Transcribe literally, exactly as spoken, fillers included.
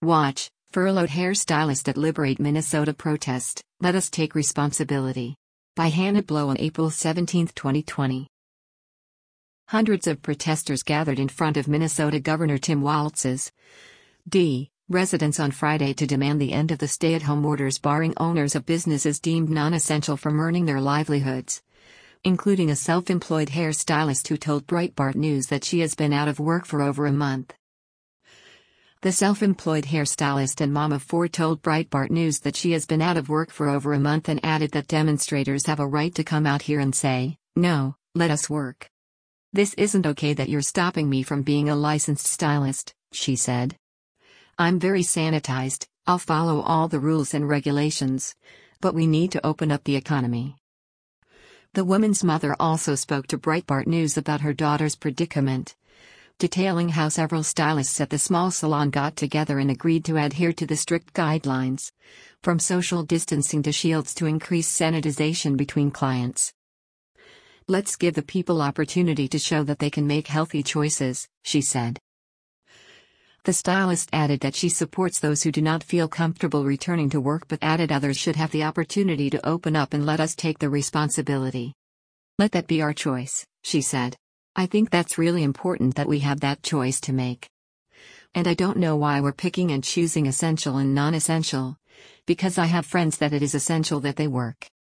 Watch, furloughed hairstylist at Liberate Minnesota protest, let us take responsibility. By Hannah Blow on April seventeenth, twenty twenty. Hundreds of protesters gathered in front of Minnesota Governor Tim Walz's D. residence on Friday to demand the end of the stay-at-home orders barring owners of businesses deemed non-essential from earning their livelihoods, including a self-employed hairstylist who told Breitbart News that she has been out of work for over a month. The self-employed hairstylist and mom of four told Breitbart News that she has been out of work for over a month and added that demonstrators have a right to come out here and say, "No, let us work. This isn't okay that you're stopping me from being a licensed stylist," she said. "I'm very sanitized, I'll follow all the rules and regulations. But we need to open up the economy." The woman's mother also spoke to Breitbart News about her daughter's predicament, detailing how several stylists at the small salon got together and agreed to adhere to the strict guidelines, from social distancing to shields to increase sanitization between clients. "Let's give the people opportunity to show that they can make healthy choices," she said. The stylist added that she supports those who do not feel comfortable returning to work but added others should have the opportunity to open up and let us take the responsibility. "Let that be our choice," she said. "I think that's really important that we have that choice to make. And I don't know why we're picking and choosing essential and non-essential, because I have friends that it is essential that they work."